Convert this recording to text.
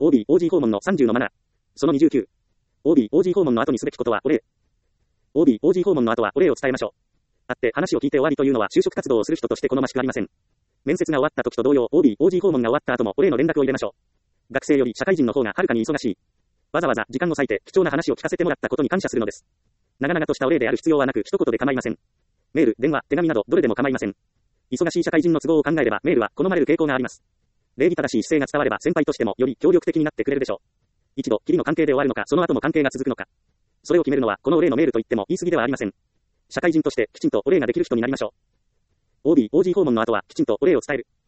OB、OG 訪問の30のマナー。その29。OB、OG 訪問の後にすべきことはお礼。OB、OG 訪問の後はお礼を伝えましょう。会って話を聞いて終わりというのは就職活動をする人として好ましくありません。面接が終わった時と同様、OB、OG 訪問が終わった後もお礼の連絡を入れましょう。学生より社会人の方がはるかに忙しい。わざわざ時間を割いて貴重な話を聞かせてもらったことに感謝するのです。長々としたお礼である必要はなく一言で構いません。メール、電話、手紙などどれでも構いません。忙しい社会人の都合を考えればメールは好まれる傾向があります。礼儀正しい姿勢が伝われば先輩としてもより協力的になってくれるでしょう。一度きりの関係で終わるのかその後も関係が続くのか。それを決めるのはこのお礼のメールと言っても言い過ぎではありません。社会人としてきちんとお礼ができる人になりましょう。OB、OG 訪問の後はきちんとお礼を伝える。